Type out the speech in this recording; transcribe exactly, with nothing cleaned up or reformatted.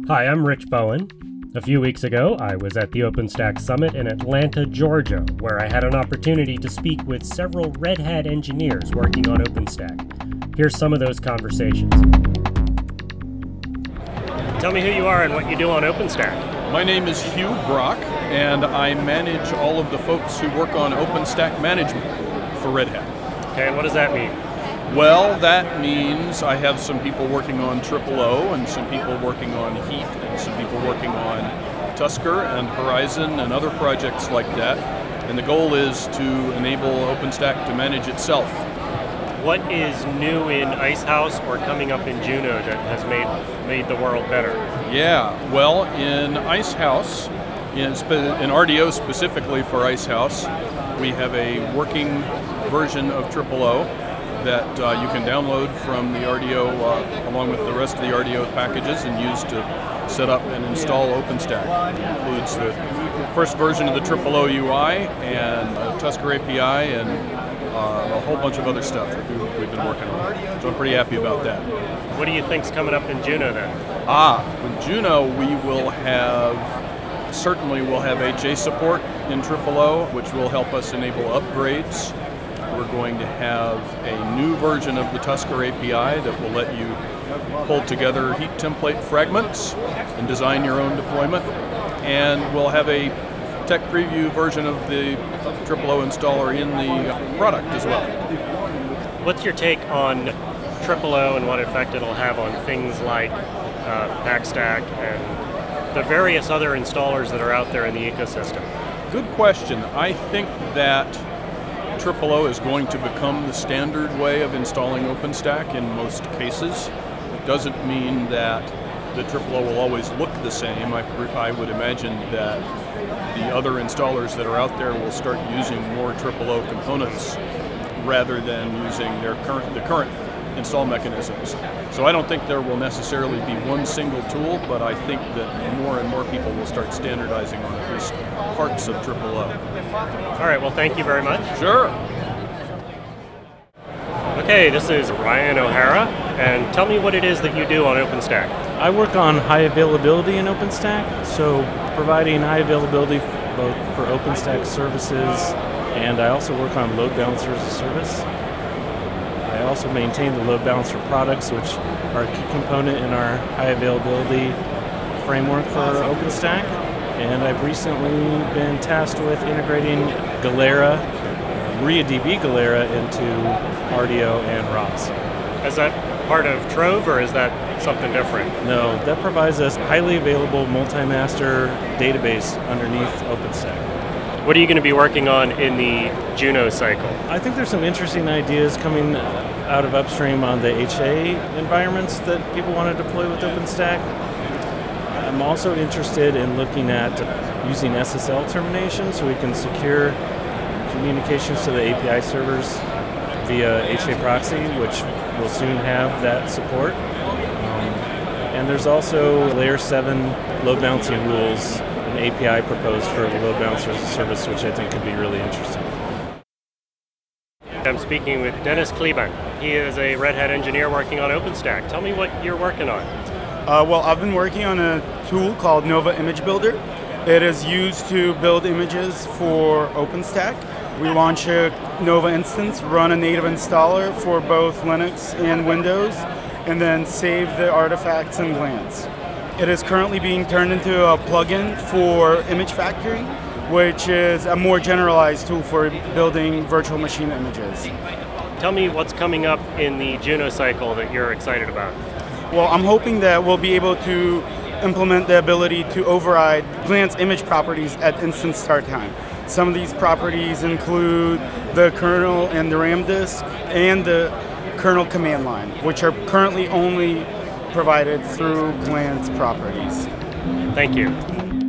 Hi, I'm Rich Bowen. A few weeks ago, I was at the OpenStack Summit in Atlanta, Georgia, where I had an opportunity to speak with several Red Hat engineers working on OpenStack. Here's some of those conversations. Tell me who you are and what you do on OpenStack. My name is Hugh Brock, and I manage all of the folks who work on OpenStack management for Red Hat. Okay, and what does that mean? Well, that means I have some people working on Triple O, and some people working on Heat, and some people working on Tusker and Horizon and other projects like that. And the goal is to enable OpenStack to manage itself. What is new in Icehouse or coming up in Juno that has made made the world better? Yeah, well, in Icehouse, in, spe- in R D O specifically for Icehouse, we have a working version of Triple O that uh, you can download from the R D O uh, along with the rest of the R D O packages and use to set up and install OpenStack. It includes the first version of the Triple O U I and uh, Tusker A P I and uh, a whole bunch of other stuff that we, we've been working on. So I'm pretty happy about that. What do you think's coming up in Juno then? Ah, with Juno we will have, certainly we'll have H A support in Triple O, which will help us enable upgrades. We're going to have a new version of the Tusker A P I that will let you pull together heat template fragments and design your own deployment. And we'll have a tech preview version of the Triple O installer in the product as well. What's your take on Triple O and what effect it'll have on things like uh, Packstack and the various other installers that are out there in the ecosystem? Good question. I think that Triple O is going to become the standard way of installing OpenStack in most cases. It doesn't mean that the Triple O will always look the same. I, I would imagine that the other installers that are out there will start using more Triple O components rather than using their current the current install mechanisms. So I don't think there will necessarily be one single tool, but I think that more and more people will start standardizing on at least parts of Triple O. All right, well, thank you very much. Sure. Okay, this is Ryan O'Hara, and tell me what it is that you do on OpenStack. I work on high availability in OpenStack, so providing high availability both for OpenStack services, and I also work on load balancer as a service. I also maintain the load balancer products, which are a key component in our high availability framework for OpenStack. And I've recently been tasked with integrating Galera, MariaDB Galera into R D O and R O S. Is that part of Trove or is that something different? No, that provides us highly available multi-master database underneath OpenStack. What are you going to be working on in the Juno cycle? I think there's some interesting ideas coming out of upstream on the H A environments that people want to deploy with OpenStack. I'm also interested in looking at using S S L termination so we can secure communications to the A P I servers via H A proxy, which will soon have that support. Um, and there's also layer seven load balancing rules, an A P I proposed for the load balancer as a service, which I think could be really interesting. I'm speaking with Dennis Kleban. He is a Red Hat engineer working on OpenStack. Tell me what you're working on. Uh, well, I've been working on a tool called Nova Image Builder. It is used to build images for OpenStack. We launch a Nova instance, run a native installer for both Linux and Windows, and then save the artifacts in Glance. It is currently being turned into a plugin for Image Factory, which is a more generalized tool for building virtual machine images. Tell me what's coming up in the Juno cycle that you're excited about. Well, I'm hoping that we'll be able to implement the ability to override Glance image properties at instance start time. Some of these properties include the kernel and the RAM disk and the kernel command line, which are currently only provided through Glance properties. Thank you.